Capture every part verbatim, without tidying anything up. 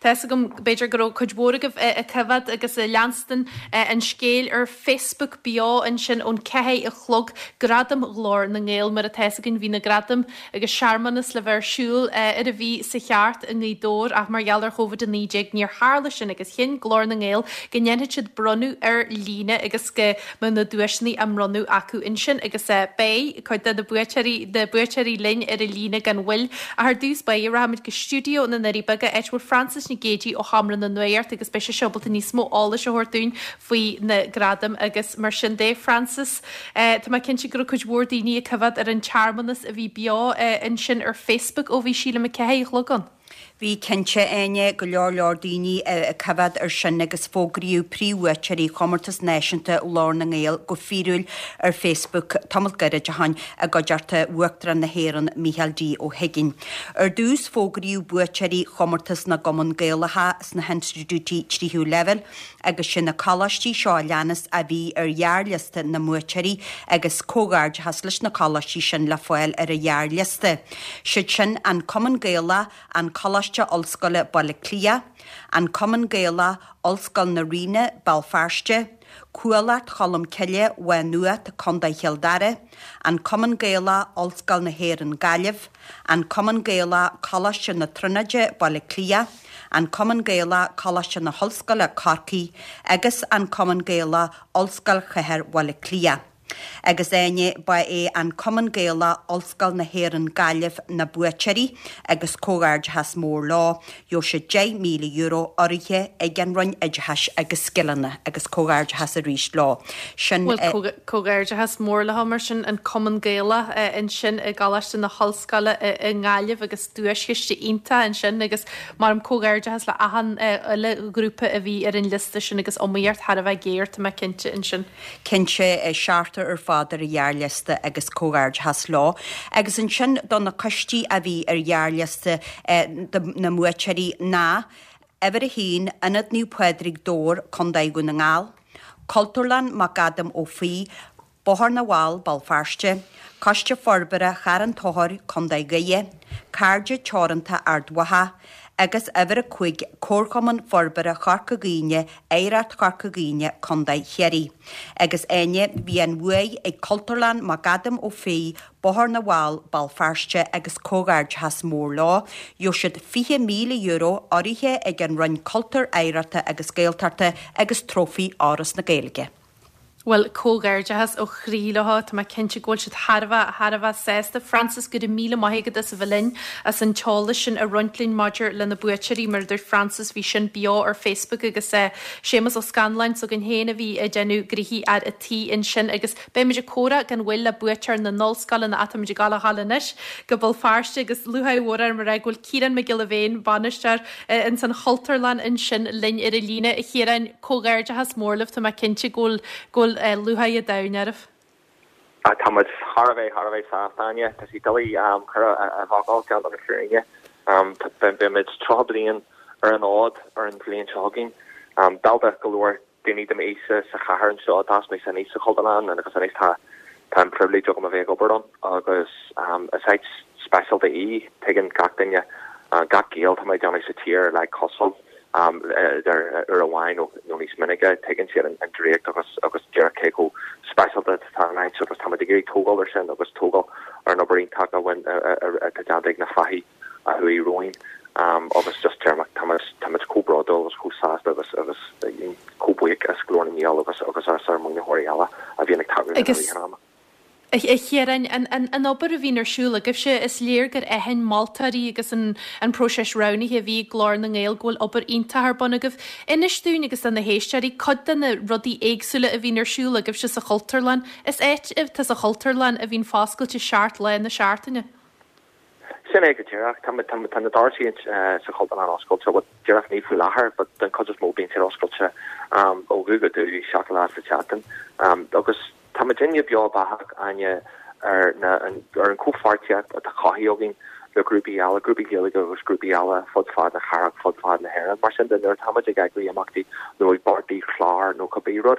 Tesa gom beidir go chuidbóragah a cyfad agus a leanstan an scéal ar Facebook bio an sin ón cehé a chlog gradam glór na ngéil mar a tesa gin hí na gradam agus seaarmanas le bhar siúil ar a bhí sa cheart in í dór ach mar geallar chomhad a níideag níor hála sin agus chin glór na ngéil gnéanana siad brunú ar líne agus go man na dúisnaí am runú acu in sin agus bé chuid de buirteirí de buirteirí linn ar a líne gan bhfuil a th dús ba rahamid go stúdio na narí baga Edward Francis ní gédí ó hamran na nuirt agus be sebalta níos mó ála se hortún faoi na gradam agus mar sin dé Francis Tá mai cin si gur chuidhór daoine a cyfad ar an charmanas a bhí beo in sin ar Facebook ó bhí síle me cehé chlogan. Bhí cinse aine go leor leor daoine a cyfad ar sin agus fógraíú príomhhuiitirí Comórtas Náisiúnta lár na ngéil go fíúil ar Facebook tamil gairid hain a go dearta uachtar na héan Michael D. ó Higgin. Ar dús fógraíú buitirí Comórtas na Gomon Gaelatha s na henstitútí tríú level agus sin na callastí seo leanas a bhí ar ghearlista na muitirí agus cógáard has leis na callastí sin le foiil ar a ghearlista. Siad sin an Common Gaelatha an callastí Olscoile Balliclia, an Common Gaelatha Olscoil na Rine Belfairste, Cuailart Cholam Cille wa Nuat Conda Hildare, an Common Gaelatha Olscoil na Héireann Gaillimh, an Common Gaelatha Callastí na Trónaide Balliclia, an Common Gaelatha Callastí na Holscoile Corcaigh agus an Common Gaelatha Olscoil Cheithir Balliclia. Agus aine ba é an Common Gaelatha Olscoil na Héireann Gaillimh na buitirí agus cógáard has mór lá, jo sé dé míle euro orithe ag an run idheis agus skillanna agus cógáard has a ríist lá. Well, cógáard has mór le hamar sin an Common Gaelatha in sin a galiste na Holscoile in Gaillimh agus dúisiste ínta in sin agus mar am cógáard has le ahan le grúpa a bhí ar an lista sin agus omíart har a bheith géirt me cinse in sin. Cinse é seartar ar fáidir a ghearlista agus cógáard has lá. Agus an sin don na costí a bhí ar ghearlista na muitirí ná, ever a hín inad níu pedrig dór condaigú na ngáil, Culturlan mac Adam ó Fí, Bohar na Wal Balfairste, Coiste Forbara Charan Tohar Condaigúie, Carde Choranta Ardwaha, agus ever a chuig córcoman forbara Charcagíine, Éirat Charcagíine Condai Cherry. Agus aine bhí an bhuaig ag Culturlan mac Adam ó Fí, Bohar na Wal Balfairste agus cógáard has mór lá, jo siad fiche míle euro orithe ag an run cultúr éirata agus géaltarta agus trófií áras na Gaeilge. Well, cógáirde has ó chríiletha tá mai cinse ggóil siad Harbha Harbha sésta Francis go míle maigad as a bhelinn as an teála sin a runtlín Maidir le na buitirí mar dúir Francis bhí sin bio ar Facebook agus é sémas ó Scanlain so gan héana bhí a déanú grihí ad a tí in sin agus béimiidir córa gan bhfuil le buitir na nolscala na atamidir gala halanis go bol fearste agus luhaidhóra mar raigúil Ciaran McGillivain banistear in san Halterlan in sin linn ar a líne a chéan cógáirde has mórlah tá mai cinse ggóil ggóil luhaid a dainarh. Táid Harvey Harvey Sástania, tá sí dalí chur a bhágáil teann an fearinge be mid troblíon ar an ád ar an bblion seágin dalda golóir daoine dem éise sa chahar an seo das mé san éise chodalan agus an éis tá tá privilege go a bheith obair an agus a site special de í tegan gach daine gach géal tá mai deanna sa tír le cosol um there er a wine no nís minige taken sé an direct agus agus Jericho go special that night so was tam degree togal or sin agus togal ar no brain taka when a tadig na fahi a hui roin um agus just term tamas tamas co brodo was co sas agus agus co buik as glorn yellow agus agus ar sermon horiala a vi tag chéan an obair a bhín arsúla gibh se is léir gur éhan Maltaí agus an próses ranaí a bhí glár na ngéil ghfuil obair iontathar bonagah inistún agus an na héistearí coddan na rudí éagsúla a bhín arsúla gibh se sa Halterlan is éit if tá a Halterlan a bhín fáscailte seart le na seaartaine. Sin ag go tíach tam tam tan na darsaí sa Halterlan oscailte wat tíach ní fú láthair, but den cos mó bíon tíar oscailte ó gúga dú seaachla sa chatan agus Virginia bio bahag anya er na er an kofartiat at the Kahiyogin the groupie ala groupie gilligo was groupie ala fodfad na harak fodfad na heran mar sin den er tamaj agri amakti no bardi flar no kabirod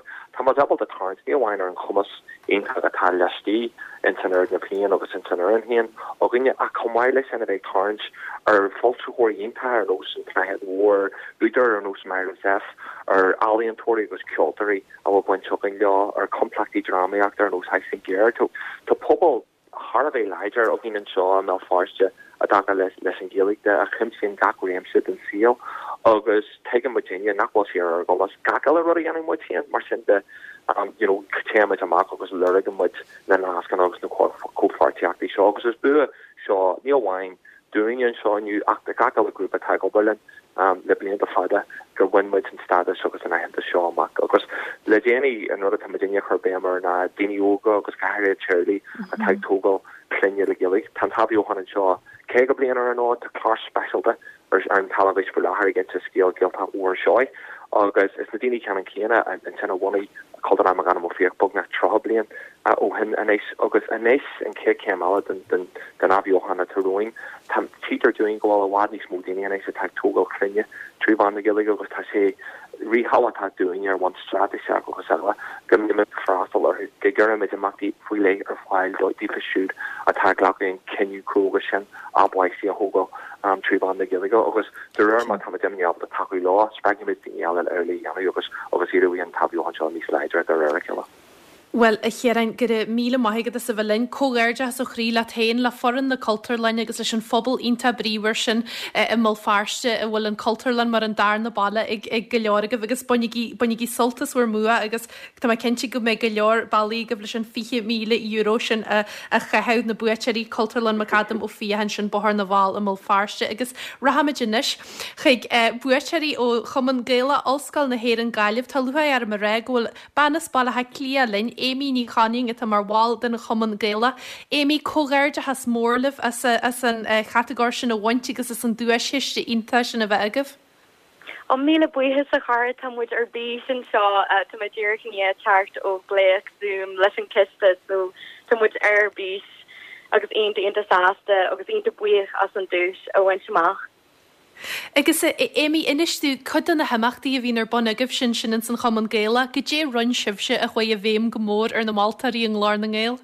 Tá able de tarns ní bhhainnar an chumas inta atá leistí in san na plian agus in san an héan ó gnne a commáile san a bheith tarns ar faltrúhíonnta ar nos an cnahead war úidir ar nos mar zef ar alíontóirí agus ceoltarí a bh buin tugan le ar complactí dramaíach ar nos heis sin géir tú tá pobl har bheith leidir ó gin an seo me fáiste a da leis leis an géig de a chum sin garéim si an síl agus te Virginia nachwas hier ar golas gagal rudi an mu mar sin de um you know téime amach agus lurig mu na nascan agus na cofartiachtaí seo agus is bu seo níomhhain doing an seo nu ach de gagal grúp a te Berlin um le blion de fada gur winmuid an stade agus an aanta seo amach agus le déanaine an rud a Virginia chubémar na daine óga agus gair Charlie a teag tógal clinne le gilig tan habíohan an seo ke go blian ar an á de chlár specialte ar an talvis for lahar gin to scale gilta war shoi agus is na dini can céna an tena woni called an gan mo fi bog na troblian ó hin an éis agus an éis an ke cam out den den den aviohanna toing tam cheater doing go a wadni smoothini an éis attack togal clinne tri van na gilig agus ta sé ri how attack doing ar one strategy go sala gum nim frastal or gegur mit makti fuile or file do deep shoot attack locking can you coalition abwai see a hogo um tri van na gilig agus der er ma tam dem up the taku law sprang mit the early agus agus here we an tabio on these slides right there killer. Well, a chéan gur míle maigad a sa bhfuilinn cógéirde a chrí le tain le foran na cultúrlainn agus leis an phobal ínta bríomhar sin i mó fearste a bhfuil an cultúrlainn mar an dar na balla ag ag go leorga agus buinigí soltas war mua agus tá cinnte go méid go leor bailí go leis an fiche míle euro sin a chahead na buiteirí cultúrlainn macadam ó fihan sin bothar na bháil a mó fearste agus rahamidinis chuig buiteirí ó chuman géile allscail na héir an gaiileh tá luha ar mar réghil banas balla ha clia linn Amy ní chaning it mar wall den chuman géile. Amy cógéirde has mórlih as an categóir sin a bhaint agus is an dúisiste ínta sin a bheith agah. An míle buíthe a char tamid ar bí sin seo tá dúir cin teart ó bléach zoom leis an kiste so tamid ar bís agus aonanta inta sáasta agus aonanta buích as an dúis a bhaint semach. Agus éimi inistú chudan na haachtaí a bhín ar buna gibh sin sin san chaman géile, go dé run sibse a chuid a bhéim go mór ar na Maltaí an glár na ggéil?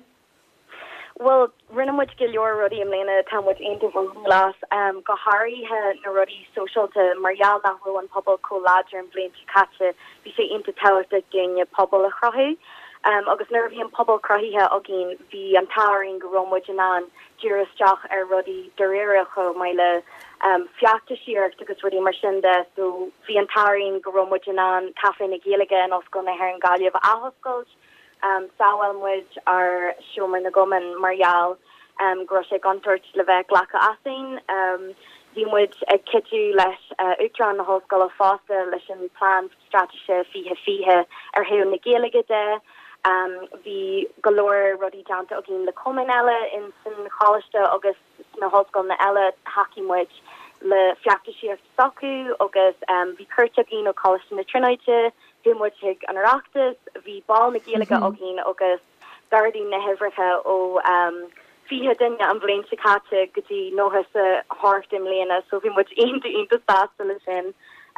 Well, rinnemuid go leor rudí am léna tamid aonanta bhn glas um, go háirithe na rudí socialte margheall nachfu an pobl cóláidir an bblionnta caite bhí sé aonanta teirta gine pobl a chrothú. Um, agus nerv him pobl crahithe agin vi an taring go romwood an dúrasteach ar rudi doréirecho meile um, fiachta siart agus rudi mar sinnde so vi an taring go romwood an cafe na géige an osco na her an galh ahoscoil um, saoelmuid ar siomar na goman marial um, gro sé gantort le bheith glacha asin um, vi muid ag kitú leis uh, utran na hoscoil a fásta leis an plan strategie fihe fihe ar he na géige de. Um, vi galoor rudi downta ogin le common ella in sin choiste agus na hoscoil na ella hakimwich le fiachta siar soku agus um, vi curtagin o choiste na trinoite humwich an arachtas vi ball na géige ogin agus gardin na hevricha o um, fihe dinne an bléin chicate gotí nóhas a hartim léna so vi much einta einta sástal sin.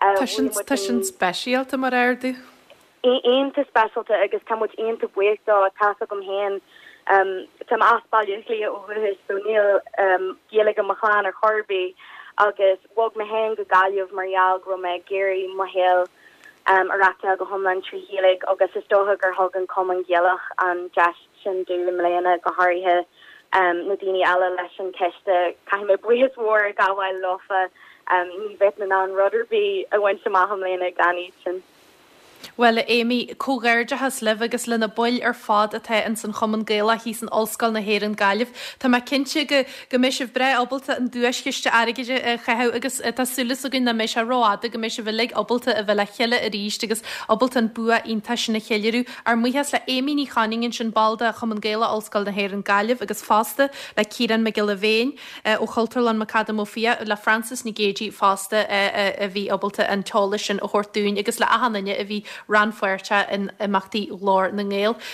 Tá sin speisialta mar airdu? Einta specialta agus tá muid einta buchtá tá gom hen um, tam aspailú lia óhus so níl um, géige machan ar chorbe agus wog me hen go galh marial gro me Gary mahel um, arata go homlan trí hélig agus is dóha gur hogan common gealach an jazz sin dú mléna go háirithe um, na daine eile leis an ceiste cai me buhis war gaháil lofa um, ní vetna an Rutherby a bhaint sem mahamléna ganí sin. Well, Amy, cógéirde has leh agus lena buil ar fád atá an san chuman géile hí an allscail na héir an gaiileh. Tá mai cinnte go go méisih bre obalta an dúisciiste aige chethe agus tásúlas a gin na méis ráda go méis bhfuil obalta a bheile cheile a ríist agus obalta an bua ionta sin na chéileú ar muhas le Amy ní chaningin sin balda a chuman géile allscail na héir an gaiileh agus fásta le Ciaran McGill Féin ó Chultúrlainn Macadam ó Fia le Francis Ngéji fásta a bhí obalta an tála sin a chóirtún agus le ahananne a bhí ran fuirte in imachtaí lár na ngéil.